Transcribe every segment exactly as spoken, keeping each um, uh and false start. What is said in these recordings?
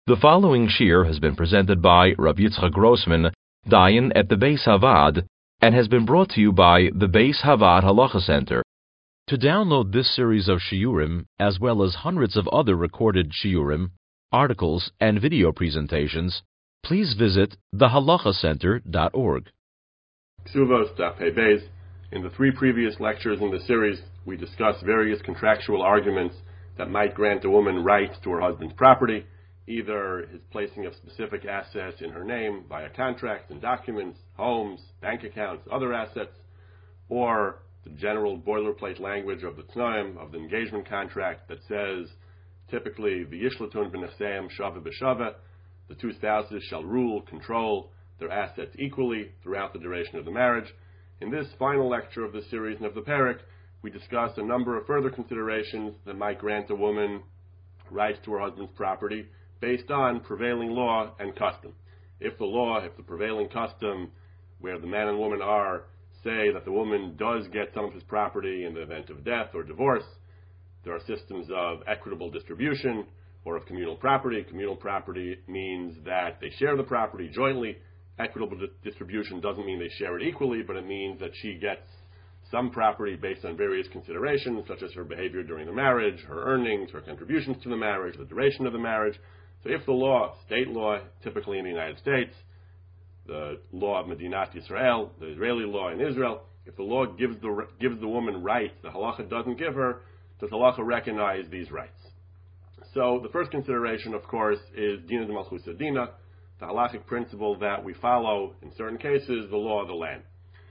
The following shir has been presented by Rav Yitzchak Grossman, Dayan at the Beis Havad, and has been brought to you by the Beis Havad Halacha Center. To download this series of shiurim, as well as hundreds of other recorded shiurim, articles, and video presentations, please visit the halacha center dot org. Ksuvos Daf Pei Beis. In the three previous lectures in the series, we discussed various contractual arguments that might grant a woman rights to her husband's property, either his placing of specific assets in her name via contracts and documents, homes, bank accounts, other assets, or the general boilerplate language of the Tnaim, of the engagement contract that says, typically, the Yishlatun b'nechseim shava b'shava, the two spouses shall rule, control their assets equally throughout the duration of the marriage. In this final lecture of the series and of the Perek, we discussed a number of further considerations that might grant a woman rights to her husband's property based on prevailing law and custom. If the law, if the prevailing custom, where the man and woman are, say that the woman does get some of his property in the event of death or divorce, there are systems of equitable distribution or of communal property. Communal property means that they share the property jointly. Equitable di- distribution doesn't mean they share it equally, but it means that she gets some property based on various considerations, such as her behavior during the marriage, her earnings, her contributions to the marriage, the duration of the marriage. So if the law, state law, typically in the United States, the law of Medinat Yisrael, the Israeli law in Israel, if the law gives the gives the woman rights the halacha doesn't give her, does halacha recognize these rights? So the first consideration, of course, is Dina de Malchus Dina, the halachic principle that we follow, in certain cases, the law of the land.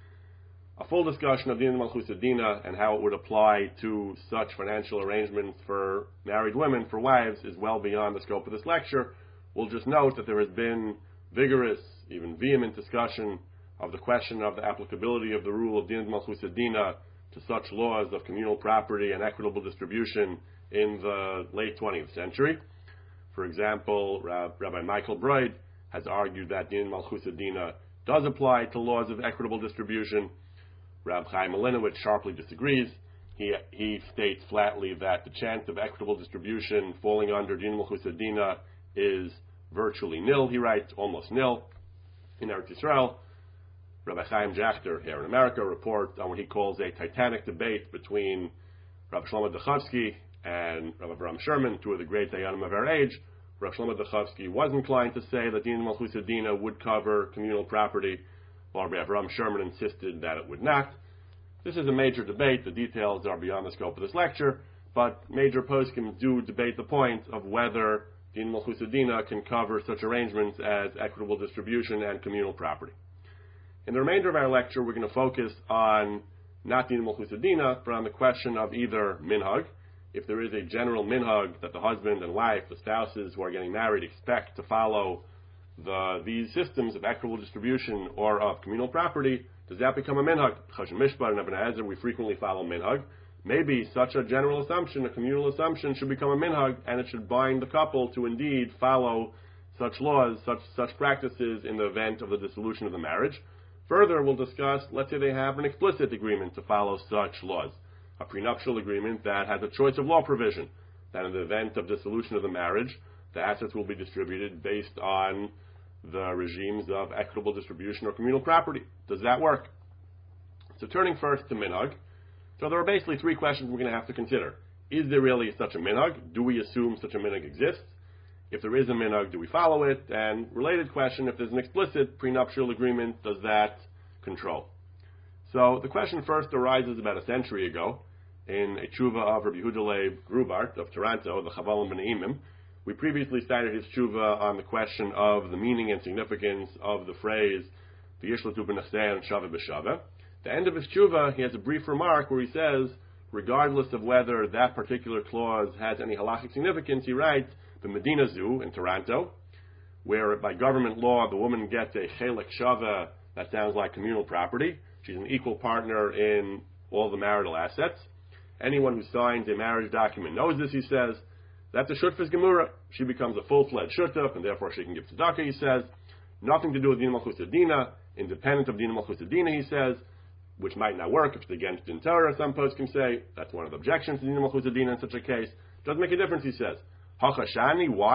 A full discussion of Dina de Malchus Dina and how it would apply to such financial arrangements for married women, for wives, is well beyond the scope of this lecture. We'll just note that there has been vigorous, even vehement discussion of the question of the applicability of the rule of Dina de Malchus Dina to such laws of communal property and equitable distribution in the late twentieth century. For example, Rabbi Michael Broid has argued that Din Malchus Dina does apply to laws of equitable distribution. Rabbi Chaim Malinowitz sharply disagrees. He he states flatly that the chance of equitable distribution falling under Din Malchus Dina is virtually nil, he writes, almost nil. In Eretz Yisrael, Rabbi Chaim Jachter here in America reports on what he calls a titanic debate between Rabbi Shlomo Duchovsky and Rabbi Avraham Sherman, two of the great Dayanim of our age. Rabbi Shlomo Duchovsky was inclined to say that Din Malchus Dina would cover communal property, while Rabbi Avraham Sherman insisted that it would not. This is a major debate. The details are beyond the scope of this lecture, but major poskim do debate the point of whether Din Malchus Dina can cover such arrangements as equitable distribution and communal property. In the remainder of our lecture, we're going to focus on not Din Malchus Dina, but on the question of either minhag, if there is a general minhag that the husband and wife, the spouses who are getting married, expect to follow the, these systems of equitable distribution or of communal property, does that become a minhag? Chashem Mishpat and Ibn Ezer, we frequently follow minhag. Maybe such a general assumption, a communal assumption, should become a minhag, and it should bind the couple to indeed follow such laws, such such practices in the event of the dissolution of the marriage. Further, we'll discuss, let's say they have an explicit agreement to follow such laws, a prenuptial agreement that has a choice of law provision, that in the event of dissolution of the marriage, the assets will be distributed based on the regimes of equitable distribution or communal property. Does that work? So turning first to minhag, so there are basically three questions we're going to have to consider. Is there really such a minhag? Do we assume such a minhag exists? If there is a minhag, do we follow it? And related question, if there's an explicit prenuptial agreement, does that control? So the question first arises about a century ago in a tshuva of Rabbi Yehuda Leib Grubart of Toronto, the Chavalim B'Neimim. We previously cited his tshuva on the question of the meaning and significance of the phrase V'yishlatu b'nechseim and shava b'shava. At the end of his tshuva, he has a brief remark where he says, regardless of whether that particular clause has any halachic significance, he writes, the Medina Zoo in Toronto, where by government law the woman gets a chelek shava, that sounds like communal property. She's an equal partner in all the marital assets. Anyone who signs a marriage document knows this, he says. That's a shutfas gemura. She becomes a full-fledged shutaf, and therefore she can give tzedakah, he says. Nothing to do with Din Malchus Dina, independent of Din Malchus Dina, he says, which might not work if it's against Din Torah, some posts can say. That's one of the objections to Din Malchus Dina in such a case. Doesn't make a difference, he says. Hachashani, why?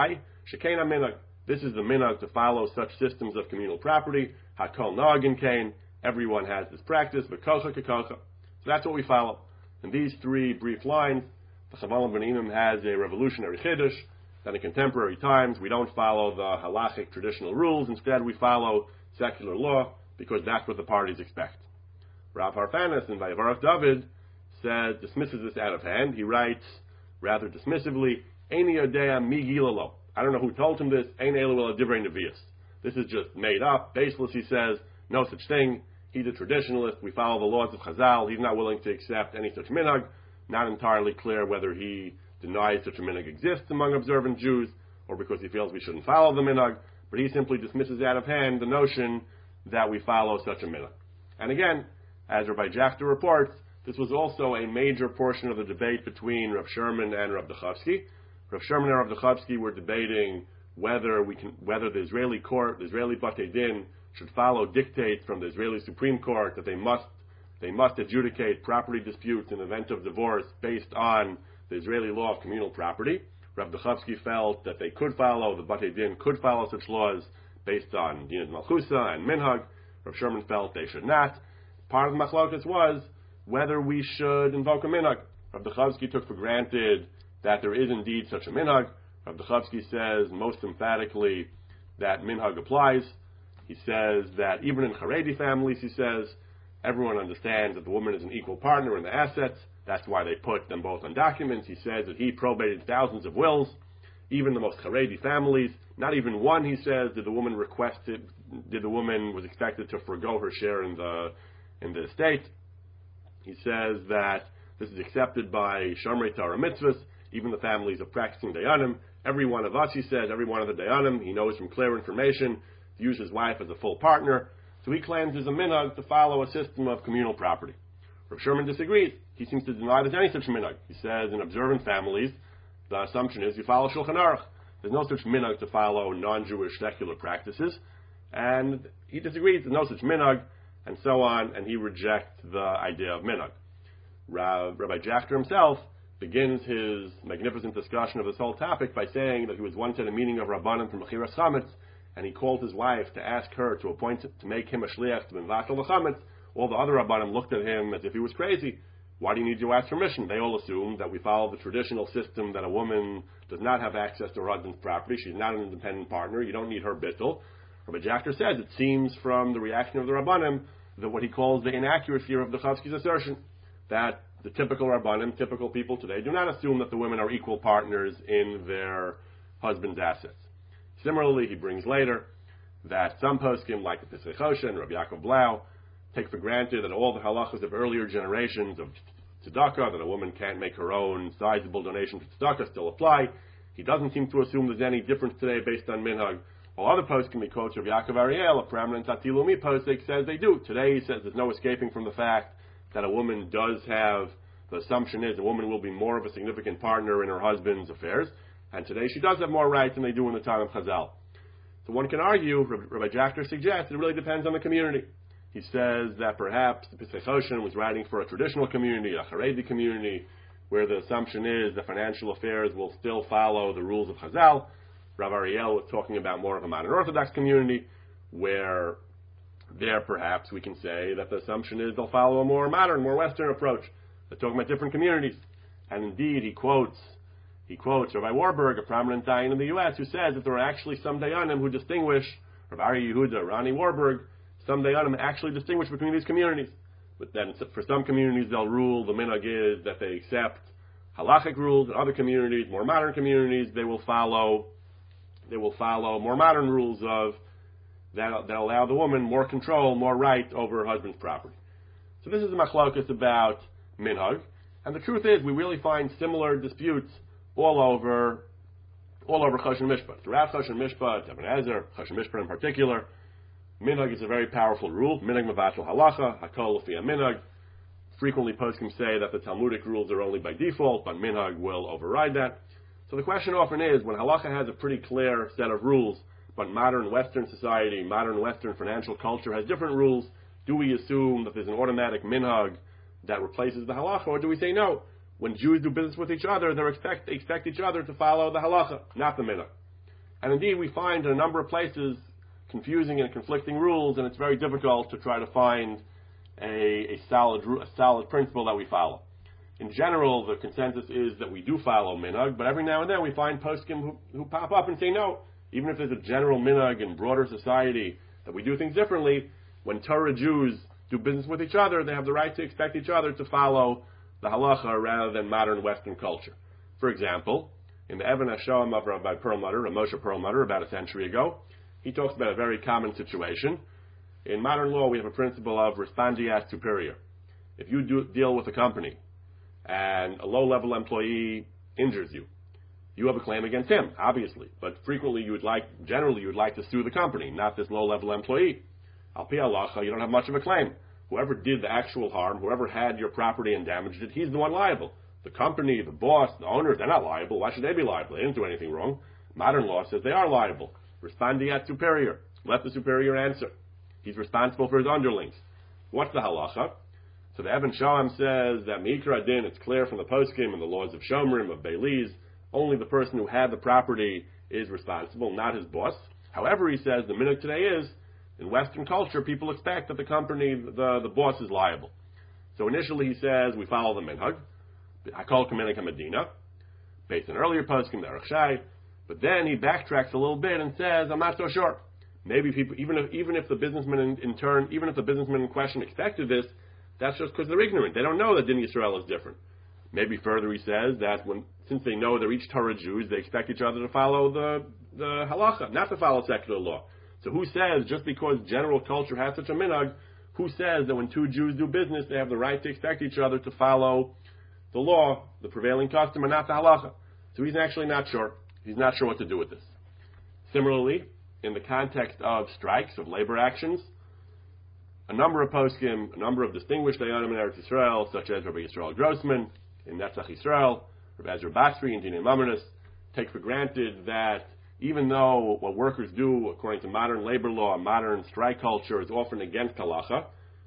Shekena minhag. This is the minhag to follow such systems of communal property. Hakol nagin kain. Everyone has this practice. V'kocha kekocha. So that's what we follow. In these three brief lines, the Chaval ben Imam has a revolutionary chiddush that in contemporary times we don't follow the halachic traditional rules. Instead, we follow secular law because that's what the parties expect. Rav Harfanis in Vayevarach David says, dismisses this out of hand. He writes rather dismissively, Eini yodea mi gilalo. I don't know who told him this. Ein elu ela divrei nevius. This is just made up, baseless, he says. No such thing. He's a traditionalist. We follow the laws of Chazal. He's not willing to accept any such minhag. Not entirely clear whether he denies such a minhag exists among observant Jews or because he feels we shouldn't follow the minhag. But he simply dismisses out of hand the notion that we follow such a minhag. And again, as Rabbi Jafta reports, this was also a major portion of the debate between Rav Sherman and Rav Duchovsky. Rav Sherman and Rav Duchovsky were debating whether we can, whether the Israeli court, the Israeli Batei Din, should follow dictates from the Israeli Supreme Court that they must they must adjudicate property disputes in the event of divorce based on the Israeli law of communal property. Rav Duchovsky felt that they could follow, the Batei Din could follow such laws based on Dinah Malchusa and Minhag. Rav Sherman felt they should not. Part of the machlokas was whether we should invoke a minhag. Rav Duchovsky took for granted that there is indeed such a minhag. Rav Duchovsky says most emphatically that minhag applies. He says that even in Haredi families, he says, everyone understands that the woman is an equal partner in the assets. That's why they put them both on documents. He says that he probated thousands of wills. Even the most Haredi families, not even one, he says, did the woman requested, did the woman was expected to forgo her share in the in the estate. He says that this is accepted by Shomrei Torah mitzvahs, even the families of practicing Dayanim. Every one of us, he says, every one of the Dayanim, he knows from clear information, to use his wife as a full partner. So he claims there's a minhag to follow a system of communal property. Rav Sherman disagrees. He seems to deny there's any such minhag. He says in observant families, the assumption is you follow Shulchan Aruch. There's no such minhag to follow non-Jewish secular practices. And he disagrees, there's no such minhag, and so on, and he rejects the idea of minhag. Rav, Rabbi Jafta himself begins his magnificent discussion of this whole topic by saying that he was once at a meeting of Rabbanim from Mechiras Chametz, and he called his wife to ask her to appoint, to make him a shliach to Benvatel the Chametz. All the other Rabbanim looked at him as if he was crazy. Why do you need to ask permission? They all assume that we follow the traditional system that a woman does not have access to her husband's property. She's not an independent partner. You don't need her bittul. Rabbi Jafta says it seems from the reaction of the Rabbanim that what he calls the inaccuracy of Duchovsky's assertion, that the typical Rabbanim, typical people today, do not assume that the women are equal partners in their husband's assets. Similarly, he brings later that some poskim, like the Pesach Hoshen and Rabbi Yaakov Blau, take for granted that all the halachas of earlier generations of tzedakah, that a woman can't make her own sizable donation to tzedakah, still apply. He doesn't seem to assume there's any difference today based on minhag. While other poskim, he quotes Rabbi Yaakov Ariel, a prominent Tatilumi postik, says they do. Today he says there's no escaping from the fact that a woman does have, the assumption is a woman will be more of a significant partner in her husband's affairs, and today she does have more rights than they do in the time of Chazal. So one can argue, Rabbi Jafta suggests, it really depends on the community. He says that perhaps the Pesach Hoshen was writing for a traditional community, a Haredi community, where the assumption is that financial affairs will still follow the rules of Chazal. Rav Ariel was talking about more of a modern Orthodox community, where there perhaps we can say that the assumption is they'll follow a more modern, more Western approach. They're talking about different communities. And indeed, he quotes he quotes Rabbi Warburg, a prominent Dayan in the U S, who says that there are actually some Dayanim who distinguish, Rabbi Ari Yehuda, Rani Warburg, some Dayanim actually distinguish between these communities. But then for some communities they'll rule, the minhag is that they accept halachic rules. In other communities, more modern communities, they will follow they will follow more modern rules of that, that allow the woman more control, more right over her husband's property. So this is a machlokas about minhag. And the truth is, we really find similar disputes all over all over Choshen Mishpat. Throughout Choshen Mishpat, Ibn Ezer, Choshen Mishpat in particular, minhag is a very powerful rule. Minhag mevatel halacha, hakol lefi minhag. Frequently, poskim say that the Talmudic rules are only by default, but minhag will override that. So the question often is, when halacha has a pretty clear set of rules, but modern Western society, modern Western financial culture has different rules, do we assume that there's an automatic minhag that replaces the halacha, or do we say no? When Jews do business with each other, they expect, they expect each other to follow the halacha, not the minhag. And indeed, we find in a number of places confusing and conflicting rules, and it's very difficult to try to find a, a solid a solid principle that we follow. In general, the consensus is that we do follow minhag, but every now and then we find poskim who, who pop up and say no. Even if there's a general minhag in broader society that we do things differently, when Torah Jews do business with each other, they have the right to expect each other to follow the halacha rather than modern Western culture. For example, in the Even HaShoam of Rabbi Perlmutter, Moshe Perlmutter, about a century ago, he talks about a very common situation. In modern law, we have a principle of respondeat superior. If you do deal with a company and a low-level employee injures you, you have a claim against him, obviously. But frequently, you would like, generally, you would like to sue the company, not this low-level employee. Al pi halacha, you don't have much of a claim. Whoever did the actual harm, whoever had your property and damaged it, he's the one liable. The company, the boss, the owners, they're not liable. Why should they be liable? They didn't do anything wrong. Modern law says they are liable. Respondeat superior. Let the superior answer. He's responsible for his underlings. What's the halacha? So the Even Shoam says that Mikra Din, it's clear from the poskim and the laws of Shomrim, of Beilis, only the person who had the property is responsible, not his boss. However, he says the minhag today is, in Western culture, people expect that the company, the, the boss is liable. So initially he says, we follow the minhag. I call it minhag HaMedina, based on earlier poskim, the Aruch Shai. But then he backtracks a little bit and says, I'm not so sure. Maybe people, even if, even if the businessmen in, in turn, even if the businessmen in question expected this, that's just because they're ignorant. They don't know that Din Yisrael is different. Maybe further he says that when, since they know they're each Torah Jews, they expect each other to follow the, the halacha, not to follow secular law. So who says, just because general culture has such a minhag, who says that when two Jews do business, they have the right to expect each other to follow the law, the prevailing custom, and not the halacha? So he's actually not sure. He's not sure what to do with this. Similarly, in the context of strikes, of labor actions, a number of poskim, a number of distinguished dayanim in Eretz Yisrael, such as Rabbi Yisrael Grossman in Netzach Yisrael, Rabbi Ezra Basri in Dinei Mamonos, take for granted that even though what workers do, according to modern labor law, modern strike culture, is often against halacha,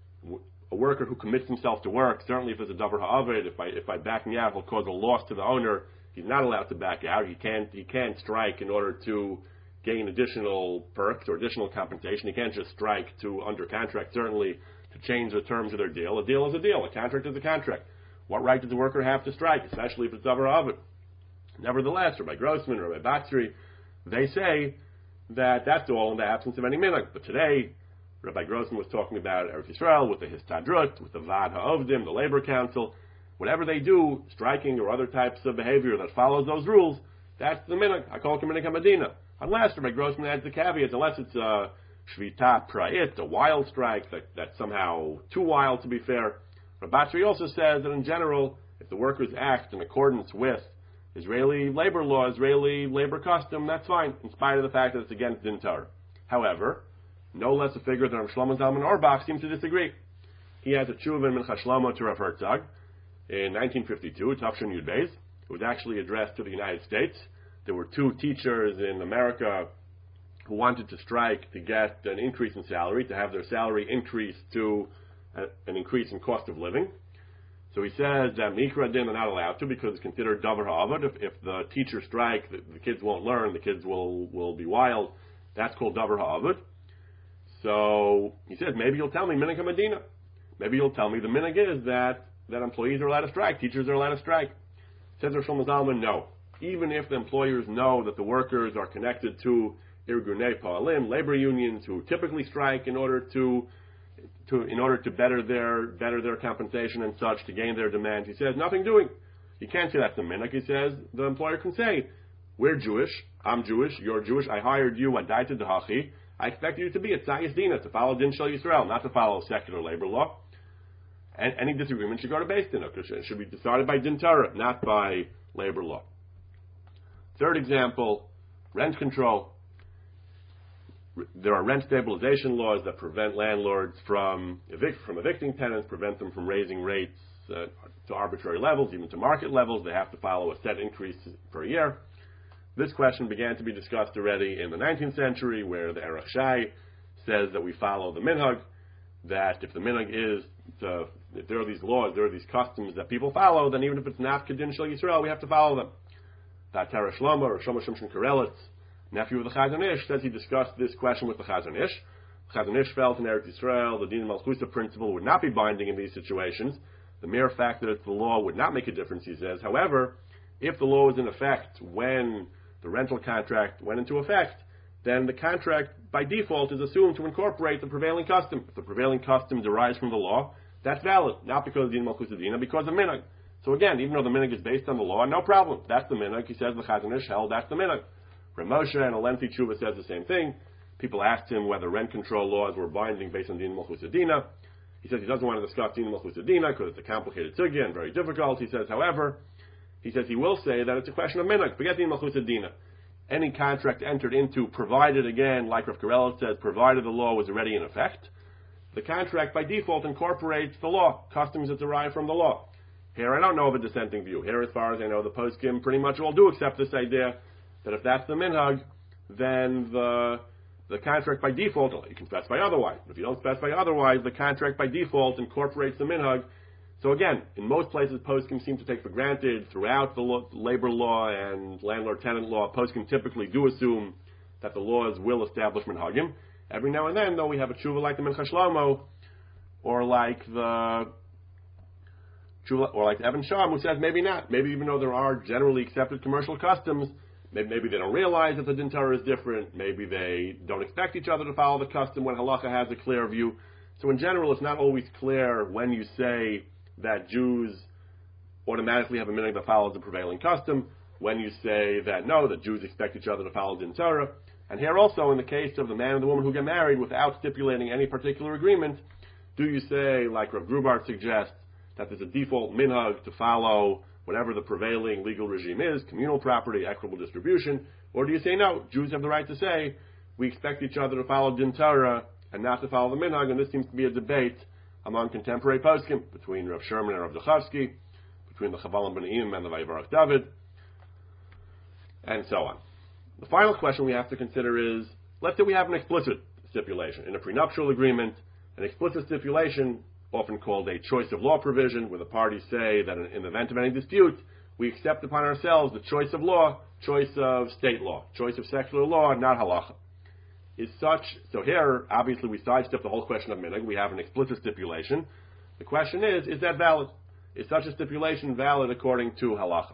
a worker who commits himself to work, certainly if there's a davar ha'aved, if by if by backing out will cause a loss to the owner, he's not allowed to back out. He can't he can't strike in order to gain additional perks or additional compensation. He can't just strike to under contract, certainly to change the terms of their deal. A deal is a deal. A contract is a contract. What right does the worker have to strike, especially if it's davar ha'aved? Nevertheless, Rabbi Grossman, Rabbi Batsri, they say that that's all in the absence of any minhag. But today, Rabbi Grossman was talking about Eretz Yisrael with the Histadrut, with the Vad HaOvdim, the Labor Council. Whatever they do, striking or other types of behavior that follows those rules, that's the minhag. I call it minhag HaMedina. Unless, Rabbi Grossman adds the caveat, unless it's a shvita pra'it, a wild strike that, that's somehow too wild to be fair. Rabbi Batsri also says that in general, if the workers act in accordance with Israeli labor law, Israeli labor custom, that's fine, in spite of the fact that it's against Din Torah. However, no less a figure than Rav Shlomo Zalman Auerbach seems to disagree. He has a tshuva in Mincha Shlomo to Rav Herzog in nineteen fifty-two, Tafshin Yud Beis. It was actually addressed to the United States. There were two teachers in America who wanted to strike to get an increase in salary, to have their salary increased to a, an increase in cost of living. So he says that Mikra Din are not allowed to because it's considered davar ha'aved. If, if the teachers strike, the, the kids won't learn, the kids will, will be wild. That's called davar ha'aved. So he says, maybe you'll tell me minhag HaMedina. Maybe you'll tell me the minhag is that, that employees are allowed to strike, teachers are allowed to strike. Says Rav Shlomo Zalman, no. Even if the employers know that the workers are connected to Irgunei Pa'alim, labor unions, who typically strike in order to To, in order to better their better their compensation and such, to gain their demands. He says, nothing doing. You can't say that's the minhag. He says, the employer can say, we're Jewish, I'm Jewish, you're Jewish, I hired you, I died to Dahachi, I expect you to be a Tzayis Dina, to follow Din Shel Yisrael, not to follow secular labor law. And any disagreement should go to Beis Din. It should be decided by Din Torah, not by labor law. Third example, rent control. There are rent stabilization laws that prevent landlords from evict, from evicting tenants, prevent them from raising rates uh, to arbitrary levels, even to market levels. They have to follow a set increase per year. This question began to be discussed already in the nineteenth century, where the Aruch Shai says that we follow the minhag, that if the minhag is, to, if there are these laws, there are these customs that people follow, then even if it's not Kedin Shel Yisrael, we have to follow them. That Torah Shlomo, or Shlomo Shimshon Karelitz, nephew of the Chazon Ish, says he discussed this question with the Chazon Ish. The Chazon Ish felt in Eretz Yisrael the Din Malchusa principle would not be binding in these situations. The mere fact that it's the law would not make a difference, he says. However, if the law was in effect when the rental contract went into effect, then the contract by default is assumed to incorporate the prevailing custom. If the prevailing custom derives from the law, that's valid, not because of Din Malchus Dina, because of minhag. So again, even though the minhag is based on the law, no problem. That's the minhag. He says the Chazon Ish held that's the minhag. Ramosha and a lengthy tshuva says the same thing. People asked him whether rent control laws were binding based on Din Malchus Dina. He says he doesn't want to discuss Din Malchus Dina because it's a complicated sugya and very difficult. He says, however, he says he will say that it's a question of minhag. Forget Din Malchus Dina. Any contract entered into, provided again, like Rav Karelitz says, provided the law was already in effect, the contract by default incorporates the law, customs that derive from the law. Here I don't know of a dissenting view. Here, as far as I know, the poskim pretty much all do accept this idea that if that's the minhag, then the the contract by default, you can specify otherwise. If you don't specify otherwise, the contract by default incorporates the minhag. So again, in most places, poskim seem to take for granted throughout the law, labor law and landlord-tenant law, poskim typically do assume that the laws will establish minhagim. Every now and then, though, we have a tshuva like the Mincha Shlomo, or like the tshuva, or like the Evan Sham, who says maybe not. Maybe even though there are generally accepted commercial customs, maybe, maybe they don't realize that the Din Torah is different. Maybe they don't expect each other to follow the custom when halacha has a clear view. So in general, it's not always clear when you say that Jews automatically have a minhag that follows the prevailing custom, when you say that no, that Jews expect each other to follow Din Torah. And here also, in the case of the man and the woman who get married without stipulating any particular agreement, do you say, like Rav Grubart suggests, that there's a default minhag to follow whatever the prevailing legal regime is, communal property, equitable distribution, or do you say no, Jews have the right to say, we expect each other to follow Din Torah and not to follow the minhag, and this seems to be a debate among contemporary poskim, between Rav Sherman and Rav Duchovsky, between the Chavalim B'Naim and the Vayivarach David, and so on. The final question we have to consider is, let's say we have an explicit stipulation. In a prenuptial agreement, an explicit stipulation, often called a choice of law provision, where the parties say that in the event of any dispute, we accept upon ourselves the choice of law, choice of state law, choice of secular law, not halacha. Is such, so here, obviously we sidestep the whole question of minhag. We have an explicit stipulation. The question is, is that valid? Is such a stipulation valid according to halacha?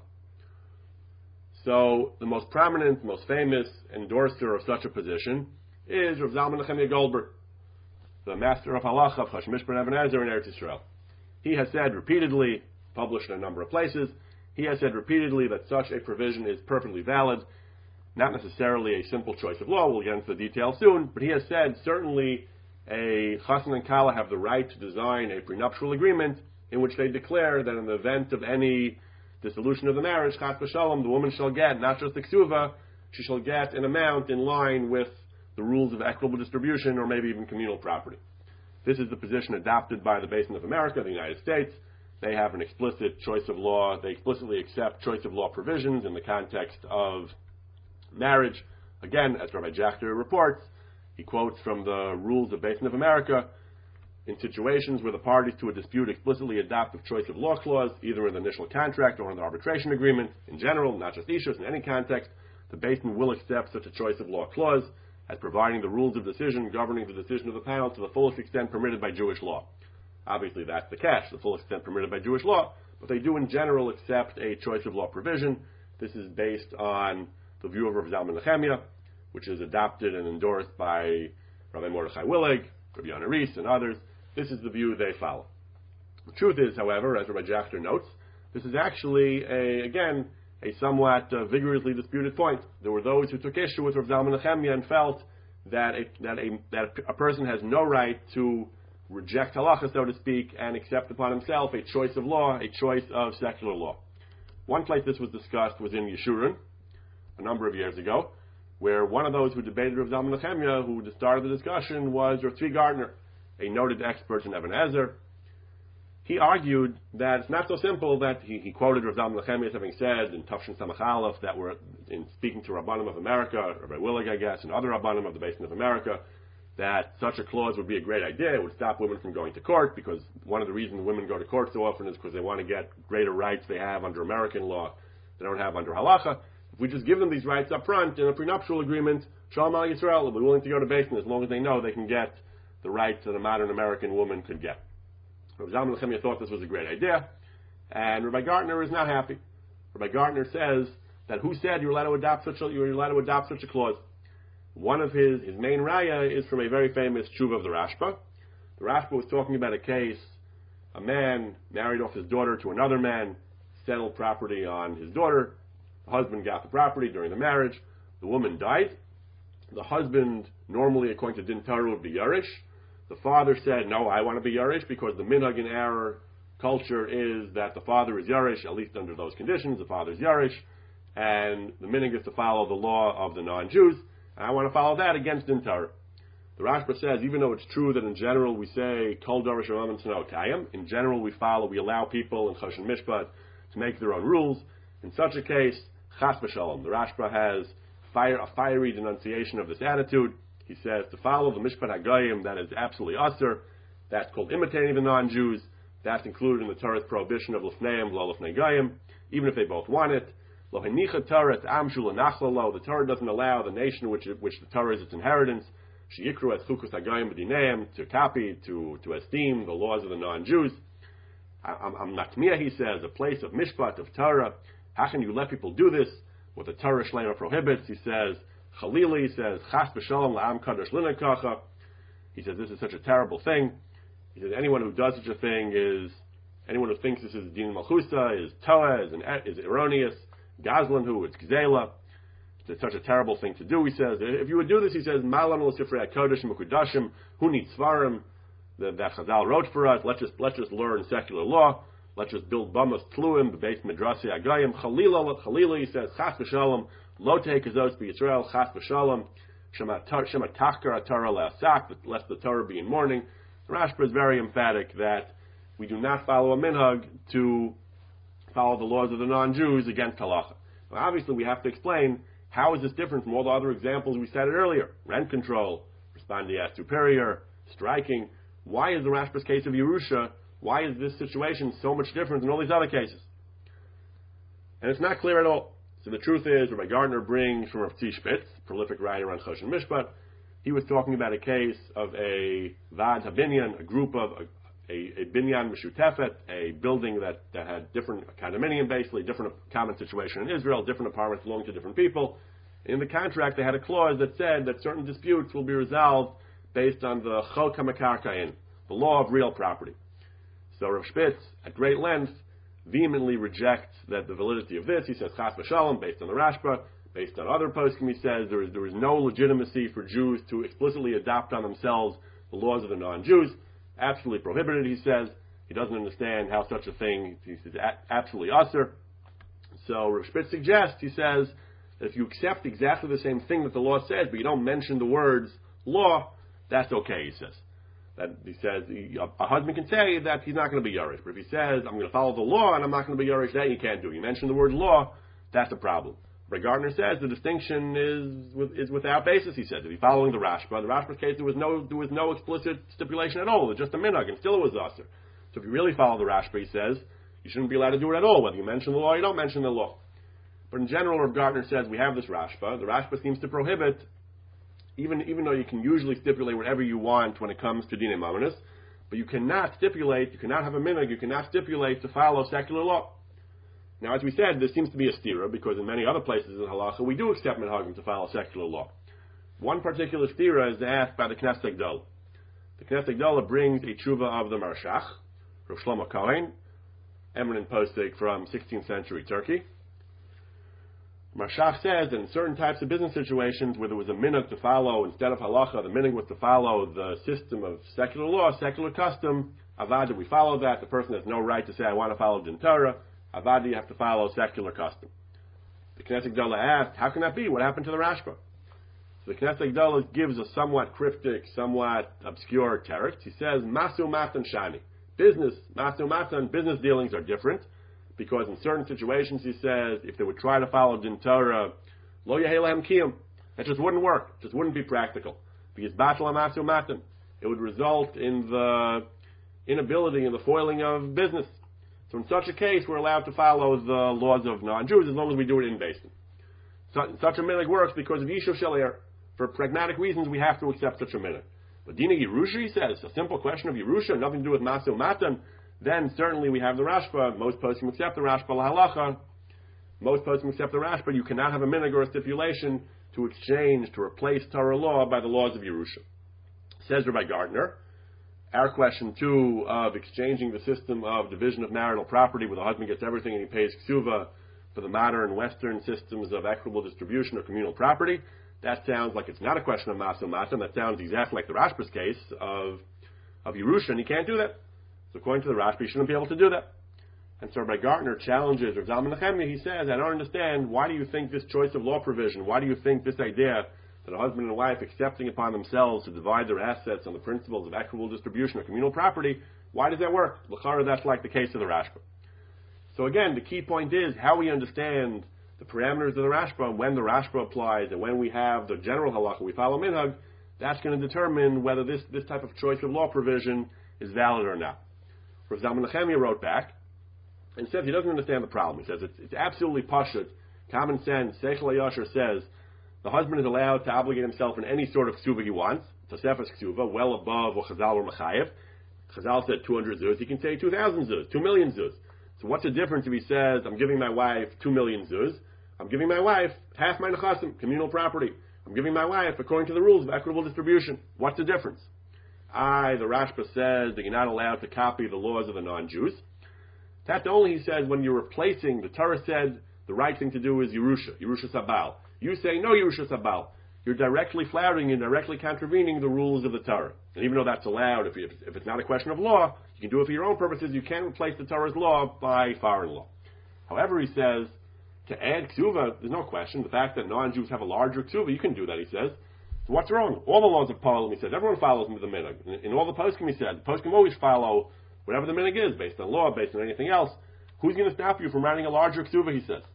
So, the most prominent, most famous endorser of such a position is Rav Zalman Nechemia Goldberg, the master of halacha of Chashem Mishpat Even HaEzer in Eretz Yisrael. He has said repeatedly, published in a number of places, he has said repeatedly that such a provision is perfectly valid, not necessarily a simple choice of law. We'll get into the details soon, but he has said certainly a chassan and kala have the right to design a prenuptial agreement in which they declare that in the event of any dissolution of the marriage, chas v'shalom, the woman shall get not just the ksuva, she shall get an amount in line with the rules of equitable distribution or maybe even communal property. This is the position adopted by the Basin of America, the United States. They have an explicit choice of law. They explicitly accept choice of law provisions in the context of marriage. Again, as Rabbi Jachter reports, he quotes from the rules of Basin of America, in situations where the parties to a dispute explicitly adopt a choice of law clause, either in the initial contract or in the arbitration agreement, in general, not just issues, in any context, the Basin will accept such a choice of law clause as providing the rules of decision governing the decision of the panel to the fullest extent permitted by Jewish law. Obviously, that's the catch, the fullest extent permitted by Jewish law, but they do in general accept a choice of law provision. This is based on the view of Rav Zalman Nechemia, which is adopted and endorsed by Rabbi Mordechai Willig, Rabbi Yonah Rees, and others. This is the view they follow. The truth is, however, as Rabbi Jachter notes, this is actually, a, again, a somewhat uh, vigorously disputed point. There were those who took issue with Rav Zalman Nechemia and felt that a, that, a, that a person has no right to reject halacha, so to speak, and accept upon himself a choice of law, a choice of secular law. One place this was discussed was in Yeshurun, a number of years ago, where one of those who debated Rav Zalman Nechemia, who started the discussion, was Rav Tzvi Gardner, a noted expert in Even HaEzer. He argued that it's not so simple that he, he quoted Rav Zalman Nechemia as having said in Tafshin Samach Aleph that were in speaking to Rabbanim of America, Rabbi Willig, I guess, and other Rabbanim of the Basin of America, that such a clause would be a great idea. It would stop women from going to court, because one of the reasons women go to court so often is because they want to get greater rights they have under American law they don't have under halacha. If we just give them these rights up front in a prenuptial agreement, Shalom al Yisrael will be willing to go to Beis Din as long as they know they can get the rights that a modern American woman could get. Rabbi Zalman Nechemia thought this was a great idea, and Rabbi Gartner is not happy. Rabbi Gartner says that who said you're allowed to adopt such a, you're allowed to adopt such a clause? One of his, his main raya is from a very famous tshuva of the Rashba. The Rashba was talking about a case, a man married off his daughter to another man, settled property on his daughter. The husband got the property during the marriage. The woman died. The husband, normally according to Din Torah, would be Yarish. The father said, no, I want to be Yarish because the minhag in our culture is that the father is Yarish, at least under those conditions, the father is Yarish, and the minhag is to follow the law of the non-Jews, and I want to follow that against Din Torah. The Rashba says, even though it's true that in general we say, Kol Dorish Ramam Tzno Kayim, in general we follow, we allow people in Choshen Mishpat to make their own rules. In such a case, Chas v'Shalom. The Rashba has fire, a fiery denunciation of this attitude. He says to follow the Mishpat HaGoyim, that is absolutely usher. That's called imitating the non-Jews. That's included in the Torah's prohibition of Lefneim, Lo Lefnei Goyim, even if they both want it. Lo Henicha Torah Am Shul Nachlalo. The Torah doesn't allow the nation which which the Torah is its inheritance, Sheyikru et Chukus HaGoyim B'dineim, to copy, to to esteem the laws of the non-Jews. I'm Natmiya, he says, a place of Mishpat, of Torah. How can you let people do this? What the Torah Shlema prohibits, he says, Chalili, he says, Chas b'shalom la'am kadosh linakacha. He says, this is such a terrible thing. He says, anyone who does such a thing is, anyone who thinks this is Din Malchusa, is Toa, is, an, is erroneous, Gazlan who, it's Gzela. It's such a terrible thing to do, he says. If you would do this, he says, Malam l'sifrei HaKodesh Mekudashim, who needs Svarim, that, that Chazal wrote for us, let's just, let's just learn secular law. Let's just build Bamas Tluim, the base Midrasi Agayim. Chalila, Chalila, he says, Chas v'Shalom, Lo Teikazos B'Yisrael, Chas v'Shalom, Shema Tachkar Torah La'asak, lest the Torah be in mourning. The Rashba is very emphatic that we do not follow a minhag to follow the laws of the non-Jews against halacha. Now, obviously, we have to explain how is this different from all the other examples we cited earlier. Rent control, respondeat superior, striking. Why is the Rashba's case of Yerusha, why is this situation so much different than all these other cases? And it's not clear at all. So the truth is, Rabbi Gardner brings from Rav Tzvi Spitz, prolific writer on Choshen Mishpat, he was talking about a case of a Vad HaBinyan, a group of, a, a, a Binyan Meshutefet, a building that, that had different, a condominium basically, different common situation in Israel, different apartments belonging to different people. In the contract they had a clause that said that certain disputes will be resolved based on the Chol Kamakarkain, the law of real property. So Rav Spitz, at great length, vehemently rejects that the validity of this. He says, Chas v'Shalom, based on the Rashba, based on other poskim, he says there is, there is no legitimacy for Jews to explicitly adopt on themselves the laws of the non-Jews. Absolutely prohibited, he says. He doesn't understand how such a thing, he says, absolutely usher. So Rav Spitz suggests, he says, that if you accept exactly the same thing that the law says, but you don't mention the words law, that's okay, he says. That he says he, a, a husband can say that he's not going to be Yarish, but if he says I'm going to follow the law and I'm not going to be Yarish, that you can't do. You mention the word law, that's a problem. But Gardner says the distinction is with, is without basis. He says if he's following the Rashba, the Rashba's case there was no there was no explicit stipulation at all. It was just a minhag, and still it was usher. So if you really follow the Rashba, he says you shouldn't be allowed to do it at all. Whether you mention the law or you don't mention the law. But in general, Rav Gardner says we have this Rashba. The Rashba seems to prohibit. Even, even though you can usually stipulate whatever you want when it comes to Dinei Mamonos, but you cannot stipulate, you cannot have a minhag, you cannot stipulate to follow secular law. Now, as we said, there seems to be a stira, because in many other places in Halacha, we do accept minhagim to follow secular law. One particular stira is asked by the Knesset Gdolah. The Knesset Gdolah brings a tshuva of the Marshach, Rav Shlomo Cohen, eminent posek from sixteenth century Turkey. Marshach says that in certain types of business situations where there was a minhag to follow instead of halacha, the minhag was to follow the system of secular law, secular custom. Avada, we follow that. The person has no right to say, I want to follow Din Torah. Avada, you have to follow secular custom. The Knesset Gdolah asked, how can that be? What happened to the Rashba? So the Knesset Gdolah gives a somewhat cryptic, somewhat obscure teretz. He says, Masu Matan Shani. Business, Masu Matan, business dealings are different. Because in certain situations, he says, if they would try to follow Din Torah, lo yehei kiyum, that just wouldn't work. It just wouldn't be practical. Because batal amasu matan, it would result in the inability and the foiling of business. So in such a case, we're allowed to follow the laws of non-Jews as long as we do it in Beis Din. Such, such a minhag works because of Yishuv Shalir. For pragmatic reasons, we have to accept such a minhag. But Dina Yerusha, he says, a simple question of Yerusha, nothing to do with Masu Matan, then certainly we have the Rashba. Most poskim accept the Rashba lahalacha. Most poskim accept the Rashba. You cannot have a minhag or a stipulation to exchange, to replace Torah law by the laws of Yerusha. Says Rabbi Gardner, our question too of exchanging the system of division of marital property where the husband gets everything and he pays ksuva for the modern Western systems of equitable distribution of communal property, that sounds like it's not a question of Masu Matan. That sounds exactly like the Rashba's case of, of Yerusha, and he can't do that. So according to the Rashba, he shouldn't be able to do that. And so Rabbi Gardner challenges Rav Zalman Nechemia. He says, I don't understand, why do you think this choice of law provision, why do you think this idea that a husband and a wife accepting upon themselves to divide their assets on the principles of equitable distribution of communal property, why does that work? L'chara, that's like the case of the Rashba. So again, the key point is how we understand the parameters of the Rashba, and when the Rashba applies, and when we have the general halacha, we follow minhag, that's going to determine whether this, this type of choice of law provision is valid or not. Rav Zalman Nechemia wrote back and says he doesn't understand the problem. He says it's, it's absolutely pashut, common sense. Seichel HaYashar says the husband is allowed to obligate himself in any sort of ksuva he wants, tosefes ksuva, well above what Chazal or Mechayev. Chazal said two hundred zuz, he can say two thousand zuz, two million zuz. So what's the difference if he says, I'm giving my wife two million zuz, I'm giving my wife half my nechasim, communal property. I'm giving my wife according to the rules of equitable distribution. What's the difference? I, the Rashba says that you're not allowed to copy the laws of the non-Jews. That's only, he says, when you're replacing, the Torah said the right thing to do is Yerusha, Yerusha Sabal. You say no Yerusha Sabal. You're directly flouting and directly contravening the rules of the Torah. And even though that's allowed, if, you, if it's not a question of law, you can do it for your own purposes, you can't replace the Torah's law by foreign law. However, he says, to add ksuva, there's no question. The fact that non-Jews have a larger ksuva, you can do that, he says. So what's wrong? All the laws of Paul, he says, everyone follows the minhag. In, in all the poskim, he said, the poskim always follow whatever the minhag is, based on law, based on anything else. Who's going to stop you from writing a larger ksuva, he says.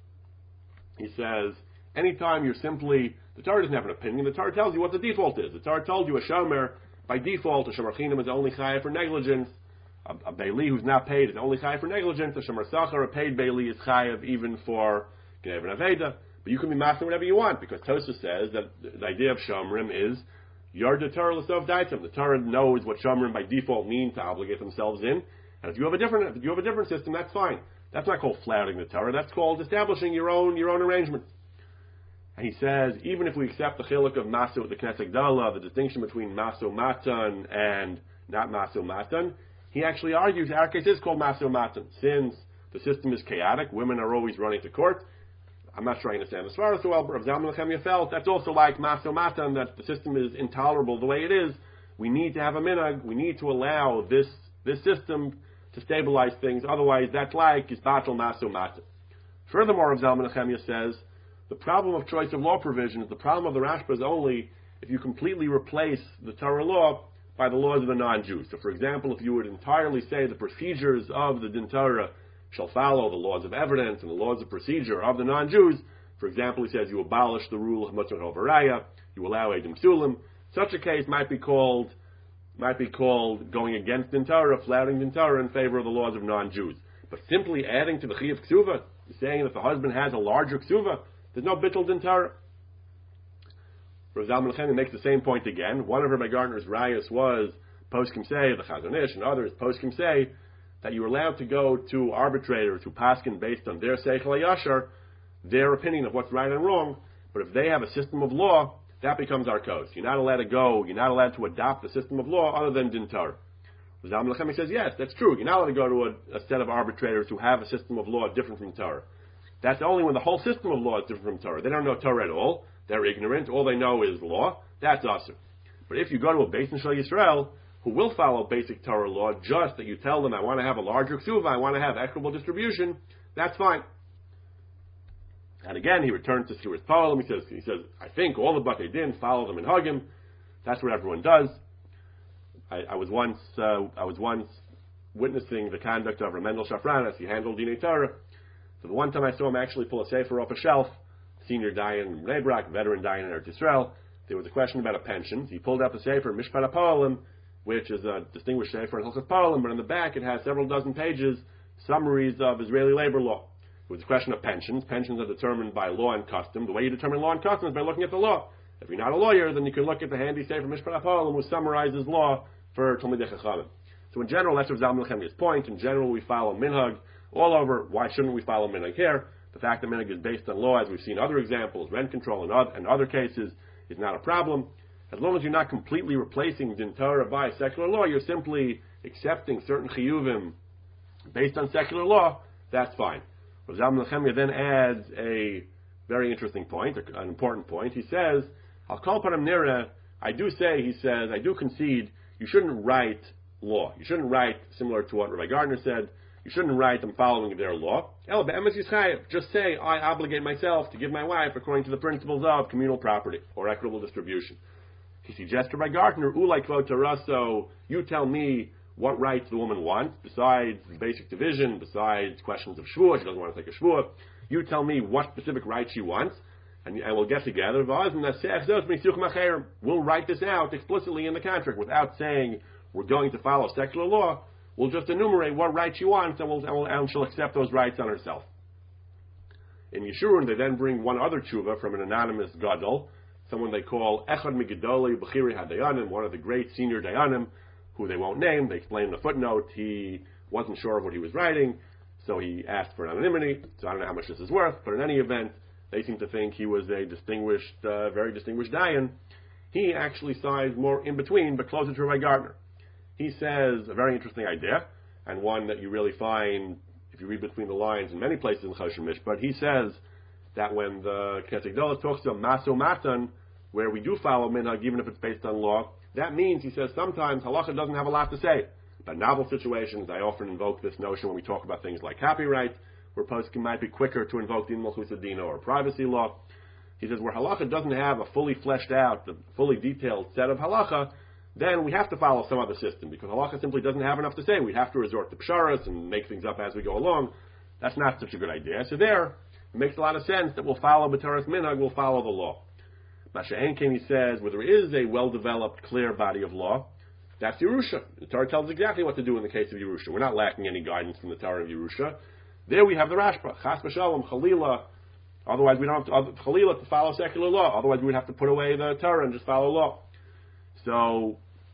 He says, anytime you're simply, the Torah doesn't have an opinion, the Torah tells you what the default is. The Torah told you a shomer, by default, a shomer chinam is only chayav for negligence. A, a baili who's not paid is only chayav for negligence. A shomer sachar, a paid baili, is chayav even for Gnev and Aveda. But you can be master whatever you want, because Tosha says that the idea of shomrim is Yar de Torah l'sov daitem. The Torah knows what shomrim by default means to obligate themselves in. And if you have a different, if you have a different system, that's fine. That's not called flouting the Torah. That's called establishing your own, your own arrangement. And he says, even if we accept the chiluk of maso, the Knesset Gdala, the distinction between maso matan and not maso matan, he actually argues our case is called maso matan. Since the system is chaotic, women are always running to court. I'm not sure I understand the Svara so well, but Rav Zalman Nechemia felt that's also like maso matan, that the system is intolerable the way it is. We need to have a minhag. We need to allow this this system to stabilize things. Otherwise, that's like is batal maso matan. Furthermore, Rav Zalman Nechemia says the problem of choice of law provisions, the problem of the Rashba is only if you completely replace the Torah law by the laws of the non-Jews. So, for example, if you would entirely say the procedures of the Din Torah shall follow the laws of evidence and the laws of procedure of the non-Jews. For example, he says you abolish the rule of Mutzah Hovaraya, you allow Eidim Ksulim. Such a case might be called might be called going against Din Torah, flouting Din Torah in favor of the laws of non-Jews. But simply adding to the Chiyuv Ksuva, saying that the husband has a larger Ksuva, there's no Bittul Din Torah. Rav Zalman Nechemia makes the same point again. One of Rabbi Gardner's rayas was Poskim say, the Chazon Ish and others, Poskim say, that you're allowed to go to arbitrators who paskin based on their Seichel HaYashar, their opinion of what's right and wrong, but if they have a system of law, that becomes our code. You're not allowed to go, you're not allowed to adopt a system of law other than Din Torah. Zalman Nechemia says, yes, that's true. You're not allowed to go to a, a set of arbitrators who have a system of law different from Torah. That's only when the whole system of law is different from Torah. They don't know Torah at all. They're ignorant. All they know is law. That's awesome. But if you go to a Beis Din Shel Yisrael, who will follow basic Torah law, just that you tell them, I want to have a larger ksuva, I want to have equitable distribution, that's fine. And again, he returns to Stuart Paul, he says, he says, I think all the Batei Din follow them and hug him. That's what everyone does. I, I was once, uh, I was once witnessing the conduct of Ramendel Shafran as he handled Dinei Torah. So the one time I saw him actually pull a sefer off a shelf, senior Dayan in Bnei Brak, veteran Dayan in Eretz Yisrael, there was a question about a pension. He pulled out the sefer, Mishpat HaPoalim, which is a distinguished sefer in Hilchos Palim, but on the back it has several dozen pages, summaries of Israeli labor law. It was a question of pensions. Pensions are determined by law and custom. The way you determine law and custom is by looking at the law. If you're not a lawyer, then you can look at the handy Sefer Mishpat HaPolim, who summarizes law for Talmidei Chachamim. So in general, that's Rav Zalman Nechemia's point. In general, we follow minhag all over. Why shouldn't we follow minhag here? The fact that minhag is based on law, as we've seen other examples, rent control and other, and other cases, is not a problem. As long as you're not completely replacing Din Torah by secular law, you're simply accepting certain chiyuvim based on secular law, that's fine. Rav Zalman Nechemia then adds a very interesting point, an important point. He says, Al kol panim nira, I do say, he says, I do concede, you shouldn't write law. You shouldn't write, similar to what Rabbi Gardner said, you shouldn't write, I'm following their law. El be'emes yischayev, just say, I obligate myself to give my wife according to the principles of communal property or equitable distribution. He suggests to Rabbi Gardner, ulai kvod Torah, so you tell me what rights the woman wants, besides basic division, besides questions of shvuah, she doesn't want to take a shvuah. You tell me what specific rights she wants, and, and we'll get together. We'll write this out explicitly in the contract without saying we're going to follow secular law. We'll just enumerate what rights she wants, and, we'll, and, we'll, and she'll accept those rights on herself. In Yeshurun, they then bring one other tshuva from an anonymous gadol, someone they call Echad Migidoli Bechiri HaDayanim, one of the great senior Dayanim, who they won't name. They explain in the footnote he wasn't sure of what he was writing, so he asked for anonymity. So I don't know how much this is worth, but in any event, they seem to think he was a distinguished, uh, very distinguished Dayan. He actually sides more in between, but closer to Rabbi Gardner. He says a very interesting idea, and one that you really find, if you read between the lines, in many places in Choshen Mishpat. He says that when the Knesset Gedolah talks to Maso Matan, where we do follow minhag, even if it's based on law, that means, he says, sometimes halacha doesn't have a lot to say. But novel situations, I often invoke this notion when we talk about things like copyright, where poskim might be quicker to invoke the Malchus Adina or privacy law. He says, where halacha doesn't have a fully fleshed out, a fully detailed set of halacha, then we have to follow some other system, because halacha simply doesn't have enough to say. We have to resort to psharas and make things up as we go along. That's not such a good idea. So there, it makes a lot of sense that we'll follow B'taras Minhag, we'll follow the law. Masha'en King, he says, where there is a well-developed, clear body of law, that's Yerusha. The Torah tells us exactly what to do in the case of Yerusha. We're not lacking any guidance from the Torah of Yerusha. There we have the Rashba, Chas v'Shalom, Chalila. Otherwise, we don't have to, Chalila, to follow secular law. Otherwise, we would have to put away the Torah and just follow law. So,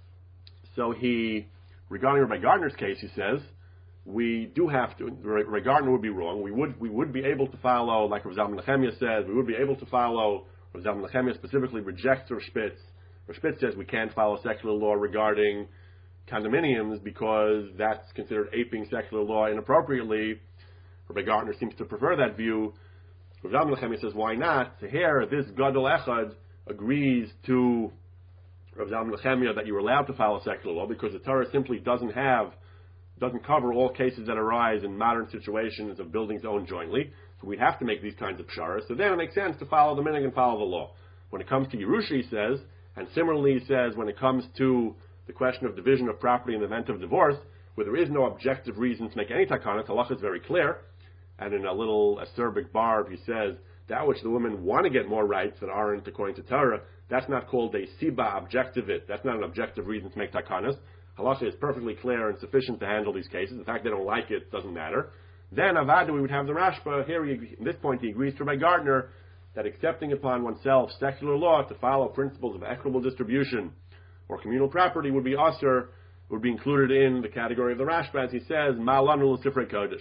so he, regarding Rabbi Gardner's case, he says, we do have to, Rabbi Gardner would be wrong. We would, we would be able to follow, like Rav Zalman Nechemia says, we would be able to follow. Rav Zalman Nechemia specifically rejects Rav Spitz. Rav Spitz says we can't follow secular law regarding condominiums because that's considered aping secular law inappropriately. Rabbi Gardner seems to prefer that view. Rav Zalman Nechemia says, why not? So here, this Gadol Echad agrees to Rav Zalman Nechemia that you're allowed to follow secular law because the Torah simply doesn't have, doesn't cover all cases that arise in modern situations of buildings owned jointly. So we'd have to make these kinds of psharas. So then it makes sense to follow the minhag and follow the law. When it comes to Yerusha, he says, and similarly he says when it comes to the question of division of property in the event of divorce, where there is no objective reason to make any takanas, halacha is very clear. And in a little acerbic barb, he says, that which the women want to get more rights that aren't according to Torah, that's not called a siba objectivit. That's not an objective reason to make takanas. Halacha is perfectly clear and sufficient to handle these cases. The fact they don't like it doesn't matter. Then Avada, we would have the Rashba. Here, he, at this point, he agrees to Rabbi Gardner that accepting upon oneself secular law to follow principles of equitable distribution or communal property would be usher, would be included in the category of the Rashba, as he says, Ma'alanu l'sifrei kodesh.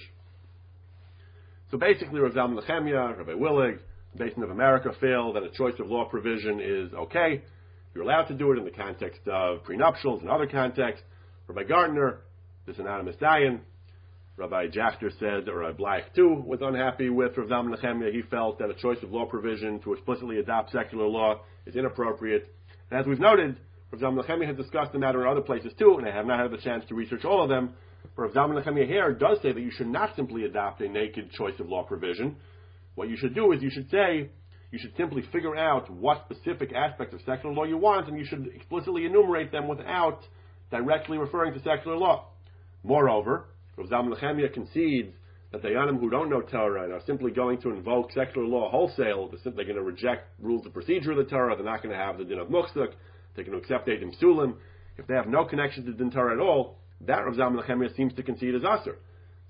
So basically, Rav Zalman Nechemia, Rabbi Willig, the Basin of America feel that a choice of law provision is okay. You're allowed to do it in the context of prenuptials and other contexts. Rabbi Gardner, this anonymous Dayan, Rabbi Jachter said that Rabbi Bleich too was unhappy with Rav Zalman Nechemia. He felt that a choice of law provision to explicitly adopt secular law is inappropriate. And as we've noted, Rav Zalman Nechemia has discussed the matter in other places too, and I have not had the chance to research all of them. But Rav Zalman Nechemia here does say that you should not simply adopt a naked choice of law provision. What you should do is you should say, you should simply figure out what specific aspects of secular law you want, and you should explicitly enumerate them without directly referring to secular law. Moreover, Rav Zalman Nechemia concedes that the Dayanim who don't know Torah and are simply going to invoke secular law wholesale, they're going to reject rules of procedure of the Torah, they're not going to have the din of Muksuk, they're going to accept Eidim Sulim. If they have no connection to din Torah at all, that Rav Zalman Nechemia seems to concede as Asr.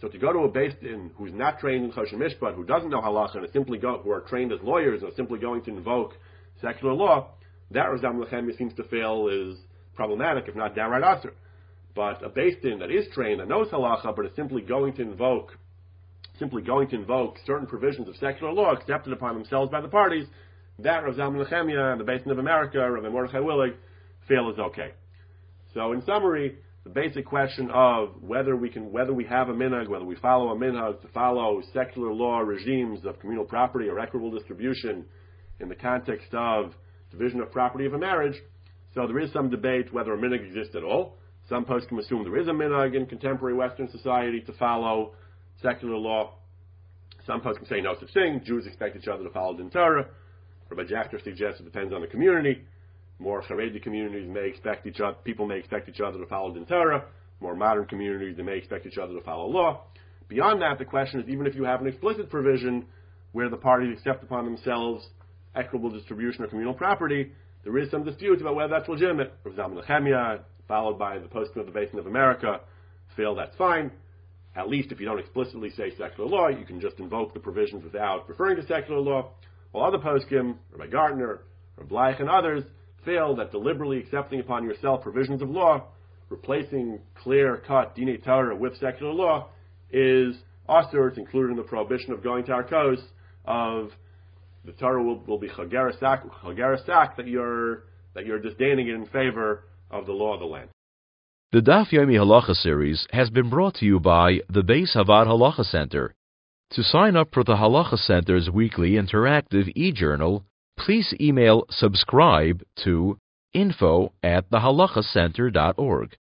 So to go to a Beis Din who's not trained in Choshen Mishpat, who doesn't know halacha, and is simply go, who are trained as lawyers and are simply going to invoke secular law, that Rav Zalman Nechemia seems to feel is problematic, if not downright asur. But a Beis Din that is trained, that knows halacha, but is simply going to invoke, simply going to invoke certain provisions of secular law accepted upon themselves by the parties, that Rav Zalman Nechemia and the Beis Din of America, Rav Mordechai Willig, feel is okay. So in summary, the basic question of whether we can, whether we have a minhag, whether we follow a minhag to follow secular law regimes of communal property or equitable distribution in the context of division of property of a marriage. So there is some debate whether a minhag exists at all. Some poskim assume there is a minhag in contemporary Western society to follow secular law. Some poskim say no such thing. Jews expect each other to follow Din Torah. Rabbi Jachter suggests it depends on the community. More Haredi communities may expect each other, people may expect each other to follow Din Torah. More modern communities, they may expect each other to follow law. Beyond that, the question is, even if you have an explicit provision where the parties accept upon themselves equitable distribution of communal property, there is some dispute about whether that's legitimate. Rav Zalman Nechemia, followed by the poskim of the Beis Din of America, feel that's fine. At least if you don't explicitly say secular law, you can just invoke the provisions without referring to secular law. While other poskim, Rabbi Gardner, Rabbi Bleich, and others, feel that deliberately accepting upon yourself provisions of law, replacing clear-cut Dinei Torah with secular law, is asur. It's included in the prohibition of going to Arkos, of the Torah will, will be chager sak, that you're, that you're disdaining it in favor of the law of the land. The Daf Yomi Halacha series has been brought to you by the Beis Havad Halacha Center. To sign up for the Halacha Center's weekly interactive e-journal, please email subscribe to info at the halacha center dot org.